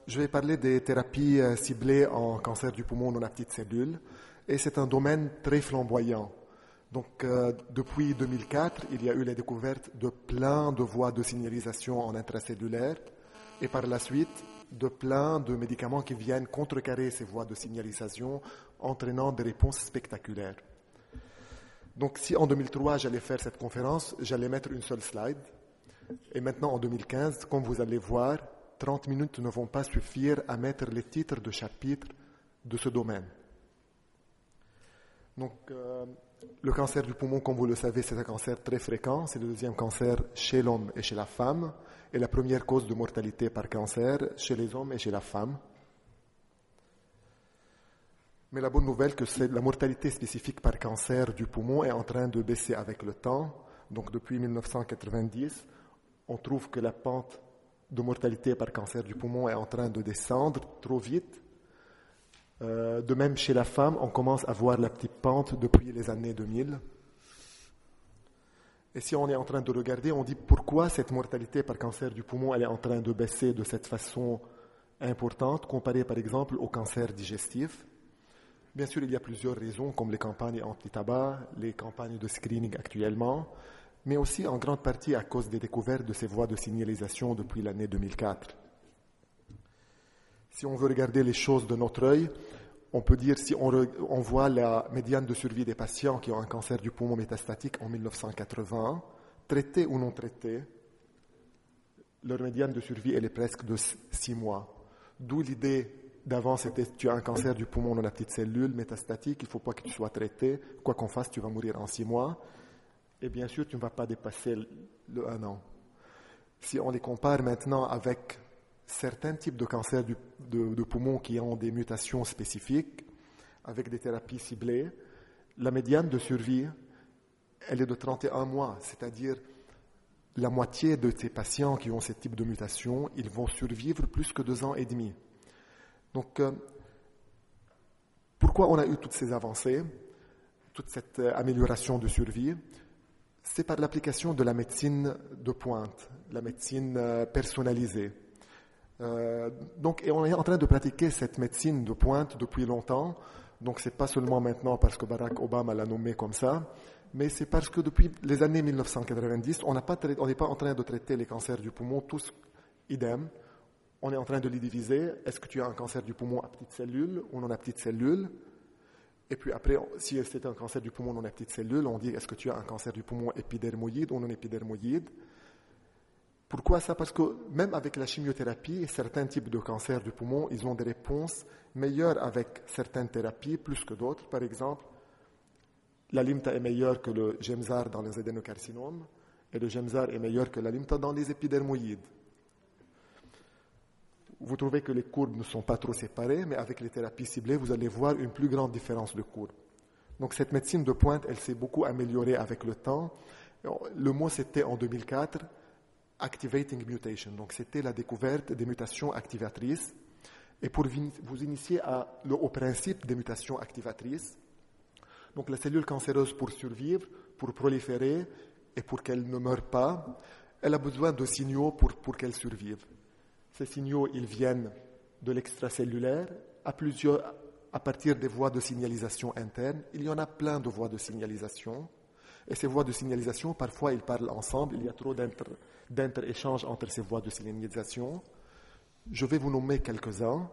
Je vais parler des thérapies ciblées en cancer du poumon non à petites cellules, et c'est un domaine très flamboyant. Donc, depuis 2004, il y a eu la découverte de plein de voies de signalisation en intracellulaire, et par la suite, de plein de médicaments qui viennent contrecarrer ces voies de signalisation, entraînant des réponses spectaculaires. Donc, si en 2003, j'allais faire cette conférence, j'allais mettre une seule slide. Et maintenant, en 2015, comme vous allez voir, 30 minutes ne vont pas suffire à mettre les titres de chapitres de ce domaine. Donc, le cancer du poumon, comme vous le savez, c'est un cancer très fréquent. C'est le deuxième cancer chez l'homme et chez la femme. Et la première cause de mortalité par cancer chez les hommes et chez la femme. Mais la bonne nouvelle, c'est que la mortalité spécifique par cancer du poumon est en train de baisser avec le temps. Donc, depuis 1990, on trouve que la pente de mortalité par cancer du poumon est en train de descendre trop vite. De même, chez la femme, on commence à voir la petite pente depuis les années 2000. Et si on est en train de regarder, on dit pourquoi cette mortalité par cancer du poumon elle est en train de baisser de cette façon importante, comparée par exemple au cancer digestif. Bien sûr, il y a plusieurs raisons, comme les campagnes anti-tabac, les campagnes de screening actuellement, mais aussi en grande partie à cause des découvertes de ces voies de signalisation depuis l'année 2004. Si on veut regarder les choses de notre œil, on peut dire, si on voit la médiane de survie des patients qui ont un cancer du poumon métastatique en 1980, traités ou non traités, leur médiane de survie elle est presque de 6 mois. D'où l'idée d'avant, c'était tu as un cancer du poumon dans la petite cellule métastatique, il ne faut pas que tu sois traité, quoi qu'on fasse, tu vas mourir en 6 mois. Et bien sûr, tu ne vas pas dépasser le 1 an. Si on les compare maintenant avec certains types de cancers de poumon qui ont des mutations spécifiques, avec des thérapies ciblées, la médiane de survie, elle est de 31 mois, c'est-à-dire la moitié de ces patients qui ont ce type de mutation, ils vont survivre plus que 2 ans et demi. Donc, pourquoi on a eu toutes ces avancées, toute cette amélioration de survie? C'est par l'application de la médecine de pointe, la médecine personnalisée. Et on est en train de pratiquer cette médecine de pointe depuis longtemps. Donc, c'est pas seulement maintenant parce que Barack Obama l'a nommé comme ça, mais c'est parce que depuis les années 1990, on n'est pas en train de traiter les cancers du poumon tous idem. On est en train de les diviser. Est-ce que tu as un cancer du poumon à petites cellules ou non à petites cellules? Et puis après, si c'est un cancer du poumon non à petites cellules, on dit est-ce que tu as un cancer du poumon épidermoïde ou non épidermoïde? Pourquoi ça? Parce que même avec la chimiothérapie, certains types de cancers du poumon, ils ont des réponses meilleures avec certaines thérapies plus que d'autres. Par exemple, l'Alimta est meilleure que le Gemzar dans les adénocarcinomes et le Gemzar est meilleur que l'Alimta dans les épidermoïdes. Vous trouvez que les courbes ne sont pas trop séparées, mais avec les thérapies ciblées, vous allez voir une plus grande différence de courbes. Donc cette médecine de pointe, elle s'est beaucoup améliorée avec le temps. Le mot, c'était en 2004, Activating Mutation. Donc c'était la découverte des mutations activatrices. Et pour vous initier au principe des mutations activatrices, donc la cellule cancéreuse, pour survivre, pour proliférer et pour qu'elle ne meure pas, elle a besoin de signaux pour qu'elle survive. Ces signaux, ils viennent de l'extracellulaire à partir des voies de signalisation internes. Il y en a plein de voies de signalisation. Et ces voies de signalisation, parfois, ils parlent ensemble. Il y a trop d'inter-échanges entre ces voies de signalisation. Je vais vous nommer quelques-uns.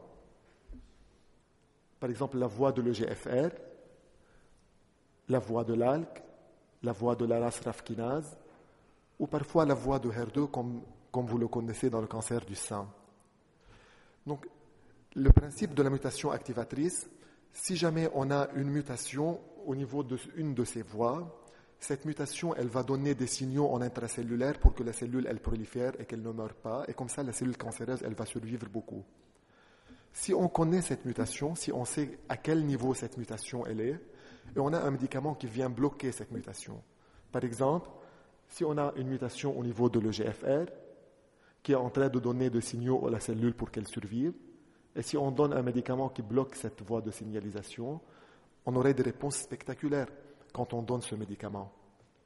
Par exemple, la voie de l'EGFR, la voie de l'ALK, la voie de la RAS-RAF kinase, ou parfois la voie de HER2, comme vous le connaissez dans le cancer du sein. Donc, le principe de la mutation activatrice, si jamais on a une mutation au niveau d'une de ces voies, cette mutation, elle va donner des signaux en intracellulaire pour que la cellule, elle prolifère et qu'elle ne meure pas, et comme ça, la cellule cancéreuse, elle va survivre beaucoup. Si on connaît cette mutation, si on sait à quel niveau cette mutation elle est, et on a un médicament qui vient bloquer cette mutation. Par exemple, si on a une mutation au niveau de l'EGFR, qui est en train de donner des signaux à la cellule pour qu'elle survive, et si on donne un médicament qui bloque cette voie de signalisation, on aurait des réponses spectaculaires quand on donne ce médicament.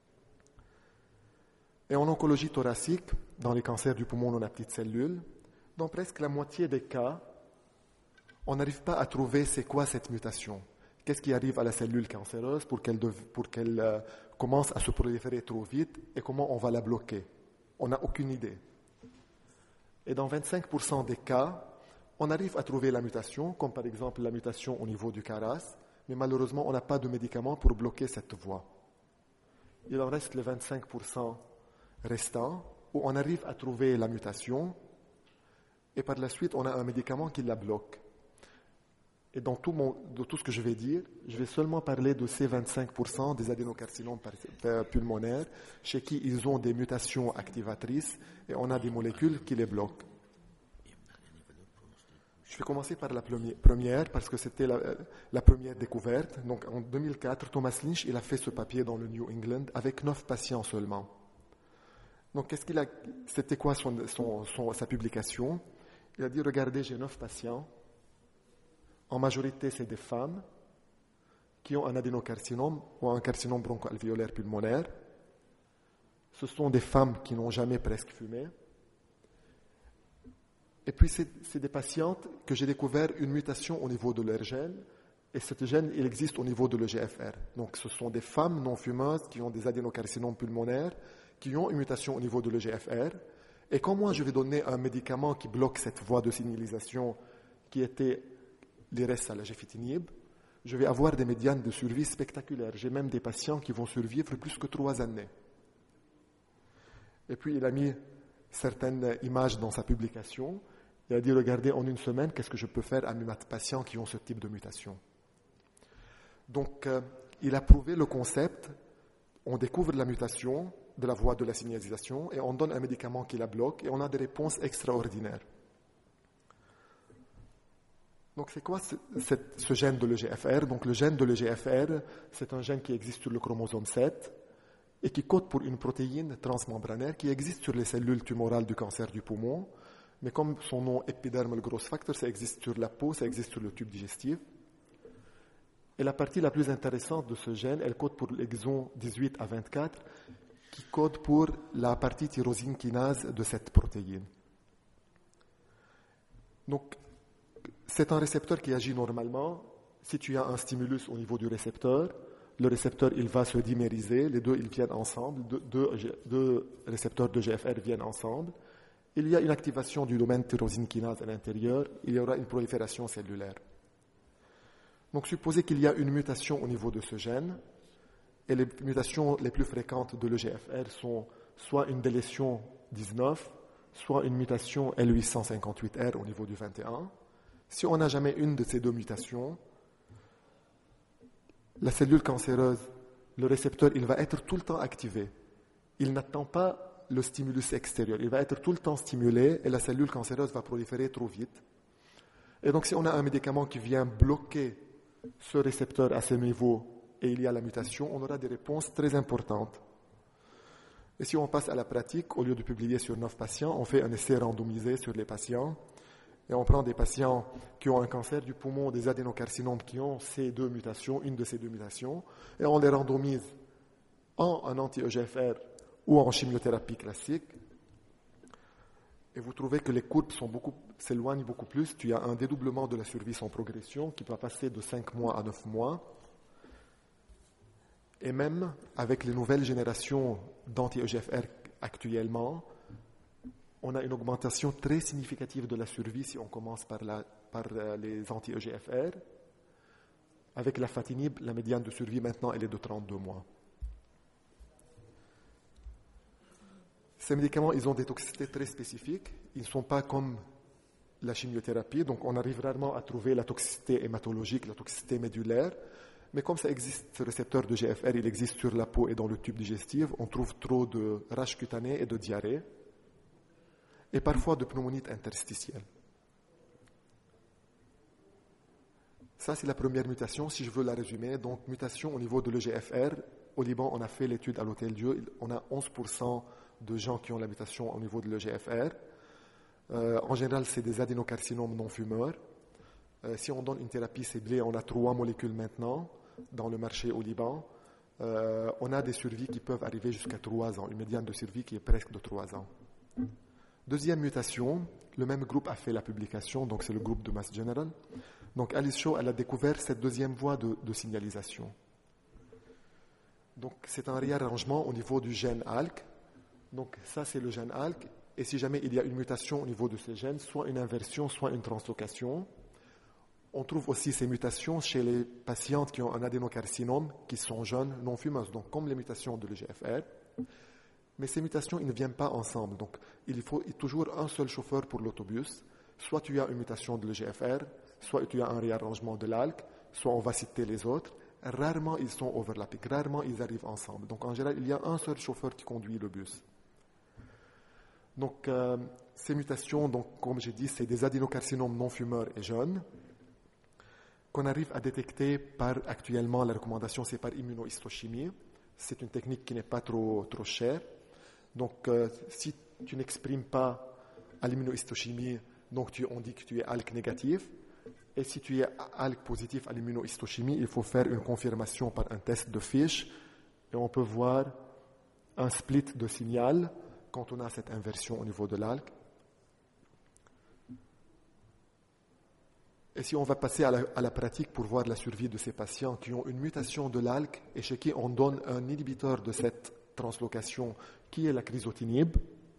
Et en oncologie thoracique, dans les cancers du poumon non à petites cellules, Dans presque la moitié des cas, on n'arrive pas à trouver c'est quoi cette mutation. Qu'est-ce qui arrive à la cellule cancéreuse pour qu'elle commence à se proliférer trop vite et comment on va la bloquer. On n'a aucune idée. Et dans 25% des cas, on arrive à trouver la mutation, comme par exemple la mutation au niveau du CARAS, mais malheureusement, on n'a pas de médicament pour bloquer cette voie. Il en reste les 25% restants, où on arrive à trouver la mutation, et par la suite, on a un médicament qui la bloque. Et dans de tout ce que je vais dire, je vais seulement parler de ces 25% des adénocarcinomes pulmonaires chez qui ils ont des mutations activatrices et on a des molécules qui les bloquent. Je vais commencer par la première parce que c'était la première découverte. Donc en 2004, Thomas Lynch il a fait ce papier dans le New England avec 9 patients seulement. Donc c'était quoi sa publication? Il a dit, regardez, j'ai 9 patients. En majorité, c'est des femmes qui ont un adénocarcinome ou un carcinome bronchoalvéolaire pulmonaire. Ce sont des femmes qui n'ont jamais presque fumé. Et puis, c'est des patientes que j'ai découvert une mutation au niveau de leur gène. Et ce gène, il existe au niveau de l'EGFR. Donc, ce sont des femmes non-fumeuses qui ont des adénocarcinomes pulmonaires, qui ont une mutation au niveau de l'EGFR. Et quand moi, je vais donner un médicament qui bloque cette voie de signalisation qui était l'IRES à la gefitinib, je vais avoir des médianes de survie spectaculaires. J'ai même des patients qui vont survivre plus que 3 années. Et puis, il a mis certaines images dans sa publication. Il a dit, regardez, en une semaine, qu'est-ce que je peux faire à mes patients qui ont ce type de mutation? Donc, il a prouvé le concept. On découvre la mutation de la voie de la signalisation et on donne un médicament qui la bloque et on a des réponses extraordinaires. Donc, c'est quoi ce gène de l'EGFR? Donc, le gène de l'EGFR, c'est un gène qui existe sur le chromosome 7 et qui code pour une protéine transmembranaire qui existe sur les cellules tumorales du cancer du poumon. Mais comme son nom épidermal growth factor, ça existe sur la peau, ça existe sur le tube digestif. Et la partie la plus intéressante de ce gène, elle code pour l'exon 18 à 24, qui code pour la partie tyrosine kinase de cette protéine. Donc, c'est un récepteur qui agit normalement. Si tu as un stimulus au niveau du récepteur, le récepteur il va se dimériser, les deux ils viennent ensemble, deux récepteurs de GFR viennent ensemble. Il y a une activation du domaine tyrosine kinase à l'intérieur, il y aura une prolifération cellulaire. Donc supposez qu'il y a une mutation au niveau de ce gène, et les mutations les plus fréquentes de l'EGFR sont soit une délétion 19, soit une mutation L858R au niveau du 21. Si on n'a jamais une de ces deux mutations, la cellule cancéreuse, le récepteur, il va être tout le temps activé. Il n'attend pas le stimulus extérieur. Il va être tout le temps stimulé et la cellule cancéreuse va proliférer trop vite. Et donc, si on a un médicament qui vient bloquer ce récepteur à ce niveau et il y a la mutation, on aura des réponses très importantes. Et si on passe à la pratique, au lieu de publier sur 9 patients, on fait un essai randomisé sur les patients. Et on prend des patients qui ont un cancer du poumon, des adénocarcinomes qui ont ces deux mutations, une de ces deux mutations, et on les randomise en un anti-EGFR ou en chimiothérapie classique. Et vous trouvez que les courbes s'éloignent beaucoup plus. Tu as un dédoublement de la survie sans progression qui va passer de 5 mois à 9 mois. Et même avec les nouvelles générations d'anti-EGFR actuellement, on a une augmentation très significative de la survie si on commence par les anti-EGFR. Avec la fatinib, la médiane de survie maintenant, elle est de 32 mois. Ces médicaments, ils ont des toxicités très spécifiques. Ils ne sont pas comme la chimiothérapie, donc on arrive rarement à trouver la toxicité hématologique, la toxicité médulaire. Mais comme ça existe, ce récepteur de GFR, il existe sur la peau et dans le tube digestif, on trouve trop de rage cutanée et de diarrhée, et parfois de pneumonite interstitielle. Ça, c'est la première mutation, si je veux la résumer. Donc, mutation au niveau de l'EGFR. Au Liban, on a fait l'étude à l'Hôtel-Dieu. On a 11% de gens qui ont la mutation au niveau de l'EGFR. En général, c'est des adénocarcinomes non-fumeurs. Si on donne une thérapie ciblée, on a 3 molécules maintenant dans le marché au Liban. On a des survies qui peuvent arriver jusqu'à 3 ans, une médiane de survie qui est presque de 3 ans. Deuxième mutation, le même groupe a fait la publication, donc c'est le groupe de Mass General. Donc Alice Shaw, elle a découvert cette deuxième voie de signalisation. Donc c'est un réarrangement au niveau du gène ALK. Donc ça c'est le gène ALK. Et si jamais il y a une mutation au niveau de ce gène, soit une inversion, soit une translocation, on trouve aussi ces mutations chez les patientes qui ont un adénocarcinome, qui sont jeunes, non fumeuses, donc comme les mutations de l'EGFR. Mais ces mutations, ils ne viennent pas ensemble. Donc il faut toujours un seul chauffeur pour l'autobus. Soit tu as une mutation de l'EGFR, soit tu as un réarrangement de l'ALK, soit on va citer les autres. Rarement ils sont overlapping, rarement ils arrivent ensemble. Donc en général, il y a un seul chauffeur qui conduit le bus. Donc ces mutations, donc, comme j'ai dit, c'est des adénocarcinomes non fumeurs et jeunes qu'on arrive à détecter par, actuellement, la recommandation, c'est par immunohistochimie. C'est une technique qui n'est pas trop chère. Donc si tu n'exprimes pas à l'immunohistochimie, donc on dit que tu es ALK négatif. Et si tu es ALK positif à l'immunohistochimie, il faut faire une confirmation par un test de fiche. Et on peut voir un split de signal quand on a cette inversion au niveau de l'ALK. Et si on va passer à la pratique pour voir la survie de ces patients qui ont une mutation de l'ALK et chez qui on donne un inhibiteur de cette translocation qui est la crizotinib,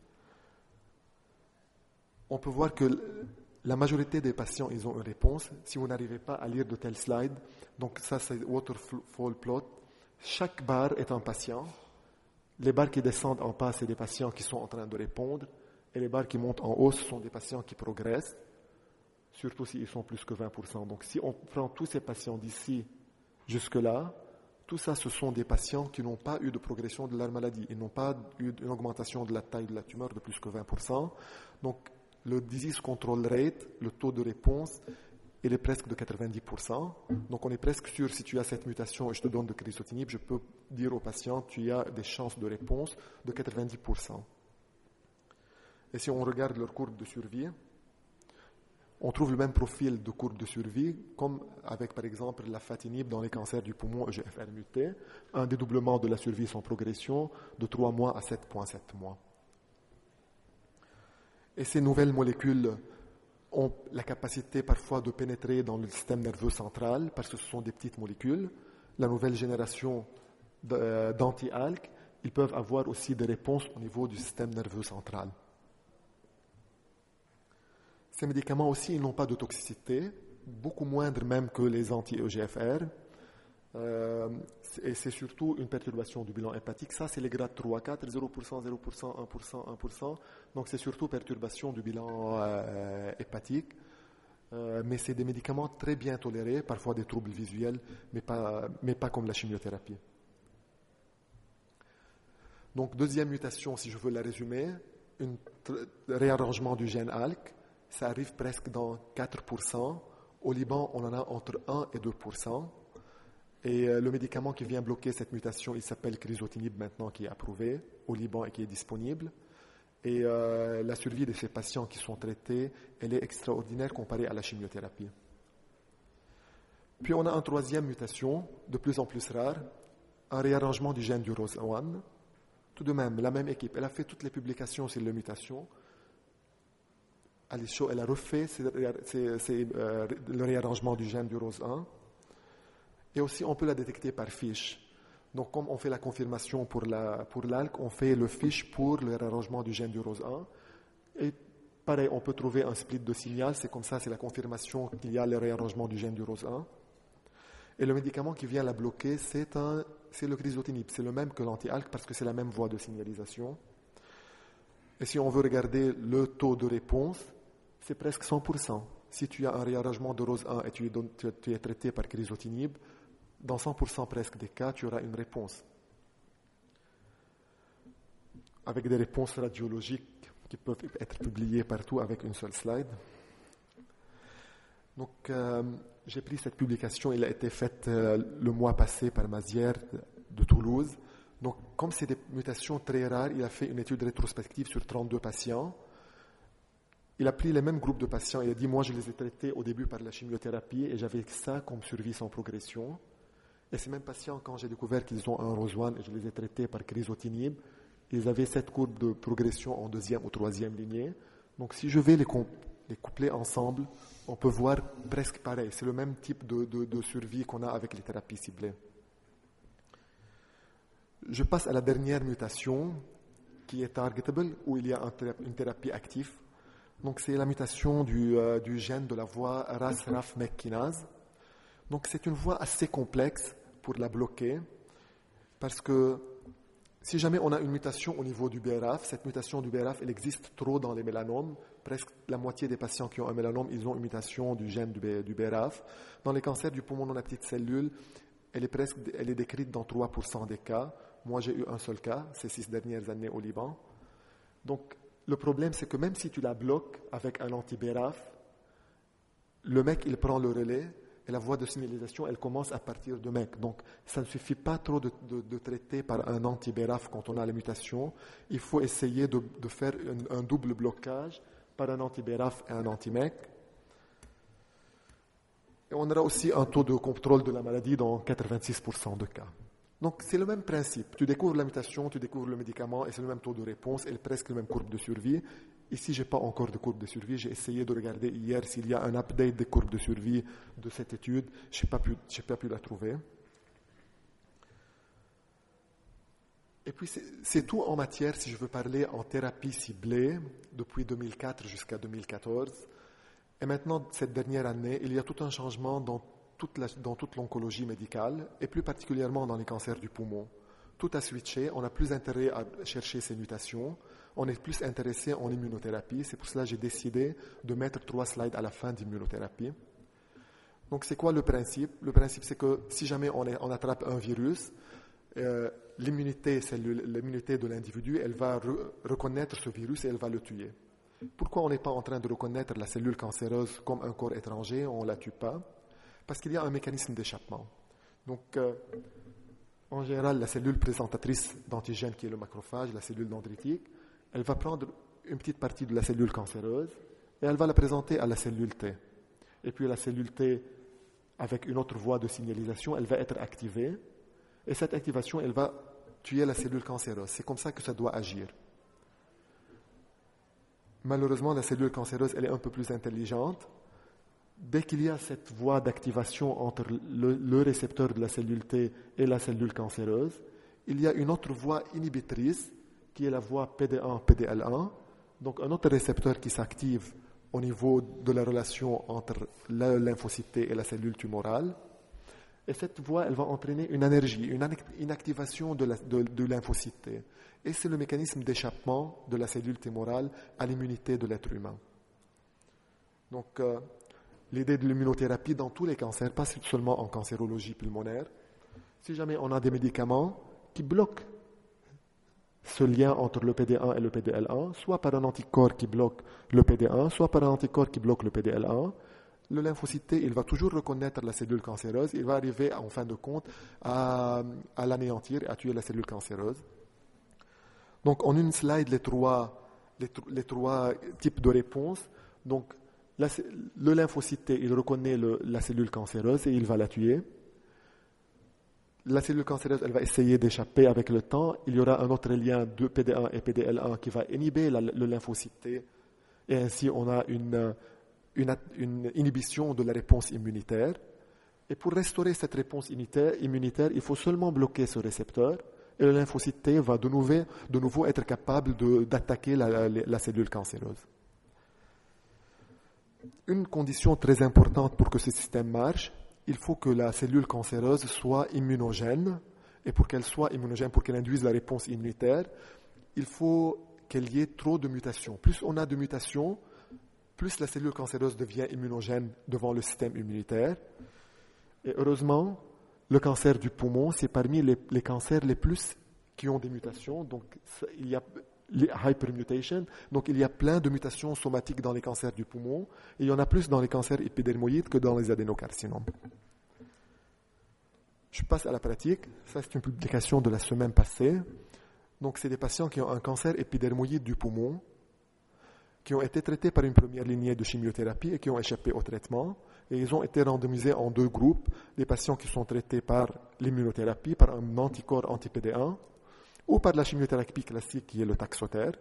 on peut voir que la majorité des patients, ils ont une réponse. Si vous n'arrivez pas à lire de tels slides, donc ça c'est waterfall plot, chaque barre est un patient. Les barres qui descendent en bas, c'est des patients qui sont en train de répondre, et les barres qui montent en haut, ce sont des patients qui progressent, surtout s'ils sont plus que 20%. Donc si on prend tous ces patients d'ici jusque-là, tout ça, ce sont des patients qui n'ont pas eu de progression de leur maladie. Ils n'ont pas eu une augmentation de la taille de la tumeur de plus que 20%. Donc le disease control rate, le taux de réponse, il est presque de 90%. Donc on est presque sûr, si tu as cette mutation et je te donne de crizotinib, je peux dire au patient, tu as des chances de réponse de 90%. Et si on regarde leur courbe de survie, on trouve le même profil de courbe de survie, comme avec par exemple la fatinib dans les cancers du poumon EGFR muté, un dédoublement de la survie sans progression de 3 mois à 7,7 mois. Et ces nouvelles molécules ont la capacité parfois de pénétrer dans le système nerveux central parce que ce sont des petites molécules. La nouvelle génération d'anti-ALK, ils peuvent avoir aussi des réponses au niveau du système nerveux central. Ces médicaments aussi, ils n'ont pas de toxicité, beaucoup moindre même que les anti-EGFR. Et c'est surtout une perturbation du bilan hépatique. Ça, c'est les grades 3, 4, 0%, 0%, 1%, 1%. Donc, c'est surtout perturbation du bilan hépatique. Mais c'est des médicaments très bien tolérés, parfois des troubles visuels, mais pas comme la chimiothérapie. Donc, deuxième mutation, si je veux la résumer, un réarrangement du gène ALK. Ça arrive presque dans 4%. Au Liban, on en a entre 1 et 2%. Et le médicament qui vient bloquer cette mutation, il s'appelle crizotinib maintenant, qui est approuvé au Liban et qui est disponible. Et la survie de ces patients qui sont traités, elle est extraordinaire comparée à la chimiothérapie. Puis on a une troisième mutation, de plus en plus rare, un réarrangement du gène du ROS1. Tout de même, la même équipe, elle a fait toutes les publications sur les mutations. Alice Shaw, elle a refait le réarrangement du gène du ROS1. Et aussi, on peut la détecter par fiche. Donc, comme on fait la confirmation pour l'ALK, on fait le fiche pour le réarrangement du gène du ROS1. Et pareil, on peut trouver un split de signal. C'est comme ça, c'est la confirmation qu'il y a le réarrangement du gène du ROS1. Et le médicament qui vient la bloquer, c'est le crizotinib. C'est le même que l'anti-ALK parce que c'est la même voie de signalisation. Et si on veut regarder le taux de réponse, c'est presque 100%. Si tu as un réarrangement de ROS1 et tu es traité par crizotinib, dans 100% presque des cas, tu auras une réponse. Avec des réponses radiologiques qui peuvent être publiées partout avec une seule slide. Donc, j'ai pris cette publication, elle a été faite le mois passé par Mazière de Toulouse. Donc, comme c'est des mutations très rares, il a fait une étude rétrospective sur 32 patients. Il a pris les mêmes groupes de patients. Il a dit, moi, je les ai traités au début par la chimiothérapie et j'avais ça comme survie sans progression. Et ces mêmes patients, quand j'ai découvert qu'ils ont un ROS1 et je les ai traités par crizotinib, ils avaient cette courbe de progression en deuxième ou troisième lignée. Donc si je vais les coupler ensemble, on peut voir presque pareil. C'est le même type de survie qu'on a avec les thérapies ciblées. Je passe à la dernière mutation qui est targetable, où il y a une thérapie active. Donc c'est la mutation du gène de la voie RAS-RAF-MEK kinase. Donc c'est une voie assez complexe pour la bloquer, parce que si jamais on a une mutation au niveau du BRAF, cette mutation du BRAF, elle existe trop dans les mélanomes. Presque la moitié des patients qui ont un mélanome, ils ont une mutation du gène du BRAF. Dans les cancers du poumon non à petites cellules, elle est décrite dans 3% des cas. Moi, j'ai eu un seul cas, ces 6 dernières années au Liban. Donc, le problème, c'est que même si tu la bloques avec un anti-BRAF, le MEK, il prend le relais et la voie de signalisation, elle commence à partir de MEK. Donc, ça ne suffit pas trop de traiter par un anti-BRAF quand on a la mutation. Il faut essayer de faire un double blocage par un anti-BRAF et un anti-MEK. Et on aura aussi un taux de contrôle de la maladie dans 86% de cas. Donc, c'est le même principe. Tu découvres la mutation, tu découvres le médicament, et c'est le même taux de réponse et presque la même courbe de survie. Ici, je n'ai pas encore de courbe de survie. J'ai essayé de regarder hier s'il y a un update des courbes de survie de cette étude. Je n'ai pas pu la trouver. Et puis, c'est tout en matière, si je veux parler en thérapie ciblée, depuis 2004 jusqu'à 2014. Et maintenant, cette dernière année, il y a tout un changement dans toute l'oncologie médicale, et plus particulièrement dans les cancers du poumon. Tout a switché, on a plus intérêt à chercher ces mutations, on est plus intéressé en immunothérapie. C'est pour cela que j'ai décidé de mettre 3 slides à la fin d'immunothérapie. Donc, c'est quoi le principe? Le principe, c'est que si jamais on attrape un virus, l'immunité de l'individu, elle va reconnaître ce virus et elle va le tuer. Pourquoi on n'est pas en train de reconnaître la cellule cancéreuse comme un corps étranger, on ne la tue pas? Parce qu'il y a un mécanisme d'échappement. Donc, en général, la cellule présentatrice d'antigènes, qui est le macrophage, la cellule dendritique, elle va prendre une petite partie de la cellule cancéreuse et elle va la présenter à la cellule T. Et puis la cellule T, avec une autre voie de signalisation, elle va être activée. Et cette activation, elle va tuer la cellule cancéreuse. C'est comme ça que ça doit agir. Malheureusement, la cellule cancéreuse, elle est un peu plus intelligente. Dès qu'il y a cette voie d'activation entre le récepteur de la cellule T et la cellule cancéreuse, il y a une autre voie inhibitrice qui est la voie PD1-PDL1, donc un autre récepteur qui s'active au niveau de la relation entre le lymphocyte T et la cellule tumorale. Et cette voie, elle va entraîner une anergie, une activation de lymphocyte T. Et c'est le mécanisme d'échappement de la cellule tumorale à l'immunité de l'être humain. Donc, l'idée de l'immunothérapie dans tous les cancers, pas seulement en cancérologie pulmonaire, si jamais on a des médicaments qui bloquent ce lien entre le PD1 et le PDL1, soit par un anticorps qui bloque le PD1, soit par un anticorps qui bloque le PDL1, le lymphocyte T, il va toujours reconnaître la cellule cancéreuse, il va arriver en fin de compte à l'anéantir et à tuer la cellule cancéreuse. Donc en une slide, les trois types de réponses. Donc le lymphocyte T, il reconnaît la cellule cancéreuse et il va la tuer. La cellule cancéreuse, elle va essayer d'échapper avec le temps. Il y aura un autre lien de PD1 et PDL1 qui va inhiber le lymphocyte T. Et ainsi, on a une inhibition de la réponse immunitaire. Et pour restaurer cette réponse immunitaire, il faut seulement bloquer ce récepteur. Et le lymphocyte T va de nouveau être capable d'attaquer la cellule cancéreuse. Une condition très importante pour que ce système marche, il faut que la cellule cancéreuse soit immunogène. Et pour qu'elle soit immunogène, pour qu'elle induise la réponse immunitaire, il faut qu'il y ait trop de mutations. Plus on a de mutations, plus la cellule cancéreuse devient immunogène devant le système immunitaire. Et heureusement, le cancer du poumon, c'est parmi les cancers les plus qui ont des mutations. Donc, il y a les hypermutations. Donc, il y a plein de mutations somatiques dans les cancers du poumon. Et il y en a plus dans les cancers épidermoïdes que dans les adénocarcinomes. Je passe à la pratique. Ça, c'est une publication de la semaine passée. Donc, c'est des patients qui ont un cancer épidermoïde du poumon, qui ont été traités par une première lignée de chimiothérapie et qui ont échappé au traitement. Et ils ont été randomisés en 2 groupes, des patients qui sont traités par l'immunothérapie, par un anticorps anti-PD1, ou par la chimiothérapie classique qui est le Taxotere.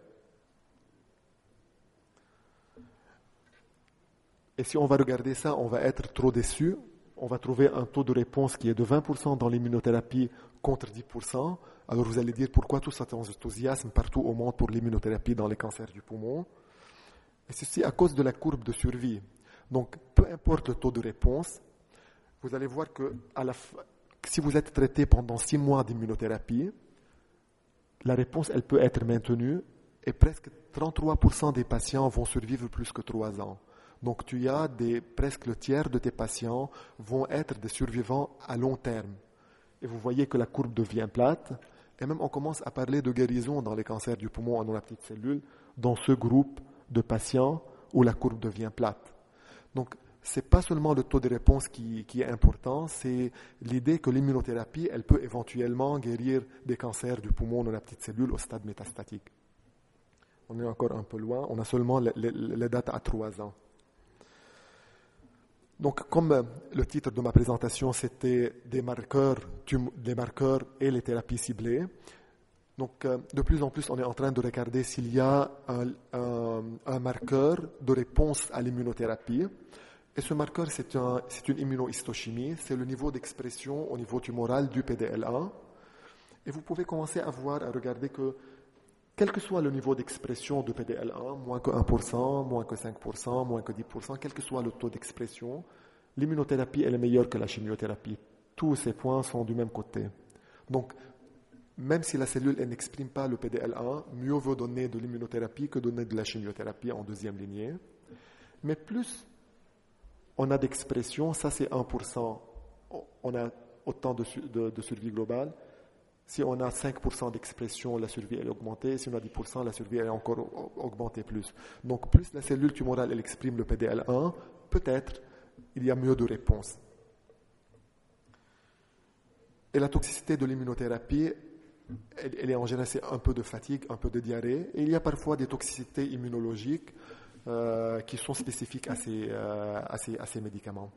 Et si on va regarder ça, on va être trop déçu. On va trouver un taux de réponse qui est de 20% dans l'immunothérapie contre 10%. Alors vous allez dire pourquoi tout cet enthousiasme partout au monde pour l'immunothérapie dans les cancers du poumon. Et ceci à cause de la courbe de survie. Donc peu importe le taux de réponse, vous allez voir que si vous êtes traité pendant 6 mois d'immunothérapie, la réponse elle peut être maintenue et presque 33% des patients vont survivre plus que 3 ans. Donc tu as presque le tiers de tes patients vont être des survivants à long terme. Et vous voyez que la courbe devient plate. Et même on commence à parler de guérison dans les cancers du poumon dans la petite cellule, dans ce groupe de patients où la courbe devient plate. Donc ce n'est pas seulement le taux de réponse qui est important, c'est l'idée que l'immunothérapie elle peut éventuellement guérir des cancers du poumon dans la petite cellule au stade métastatique. On est encore un peu loin, on a seulement les dates à 3 ans. Donc, comme le titre de ma présentation, c'était des marqueurs et les thérapies ciblées. Donc, de plus en plus, on est en train de regarder s'il y a un marqueur de réponse à l'immunothérapie. Et ce marqueur, c'est une immunohistochimie, c'est le niveau d'expression au niveau tumoral du PDL1. Et vous pouvez commencer à regarder que quel que soit le niveau d'expression de PDL1, moins que 1%, moins que 5%, moins que 10%, quel que soit le taux d'expression, l'immunothérapie elle est meilleure que la chimiothérapie. Tous ces points sont du même côté. Donc, même si la cellule elle n'exprime pas le PDL1, mieux vaut donner de l'immunothérapie que donner de la chimiothérapie en deuxième lignée. Mais plus on a d'expression, ça c'est 1%, on a autant de survie globale. Si on a 5% d'expression, la survie elle est augmentée. Si on a 10%, la survie elle est encore augmentée plus. Donc plus la cellule tumorale elle exprime le PDL1, peut-être il y a mieux de réponse. Et la toxicité de l'immunothérapie, elle est en général c'est un peu de fatigue, un peu de diarrhée. Et il y a parfois des toxicités immunologiques qui sont spécifiques à ces médicaments.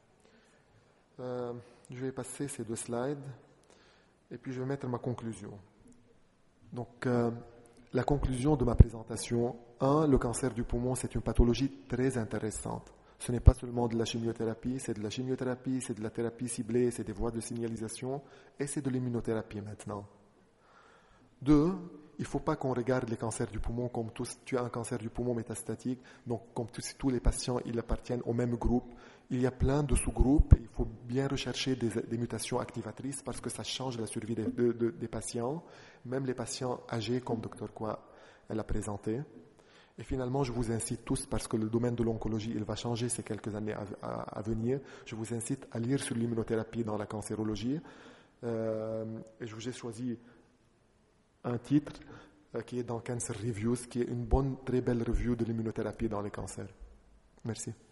Je vais passer ces 2 slides. Et puis je vais mettre ma conclusion. Donc, la conclusion de ma présentation, le cancer du poumon, c'est une pathologie très intéressante. Ce n'est pas seulement de la chimiothérapie, c'est de la chimiothérapie, c'est de la thérapie ciblée, c'est des voies de signalisation, et c'est de l'immunothérapie maintenant. 2, il ne faut pas qu'on regarde les cancers du poumon comme tu as un cancer du poumon métastatique, donc comme tous les patients, ils appartiennent au même groupe. Il y a plein de sous-groupes, il faut bien rechercher des mutations activatrices parce que ça change la survie des patients, même les patients âgés comme Dr. Kwa elle a présenté. Et finalement, je vous incite tous, parce que le domaine de l'oncologie, il va changer ces quelques années à venir, je vous incite à lire sur l'immunothérapie dans la cancérologie. Et je vous ai choisi un titre qui est dans Cancer Reviews, qui est une très belle review de l'immunothérapie dans les cancers. Merci.